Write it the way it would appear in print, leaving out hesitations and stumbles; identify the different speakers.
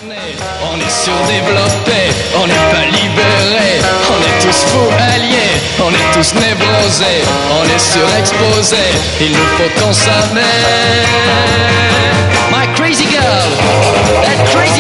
Speaker 1: On est surdéveloppé, on n'est pas libéré, on est tous fous alliés, on est tous névrosés, on est surexposés, il nous faut consommer. My crazy girl, that crazy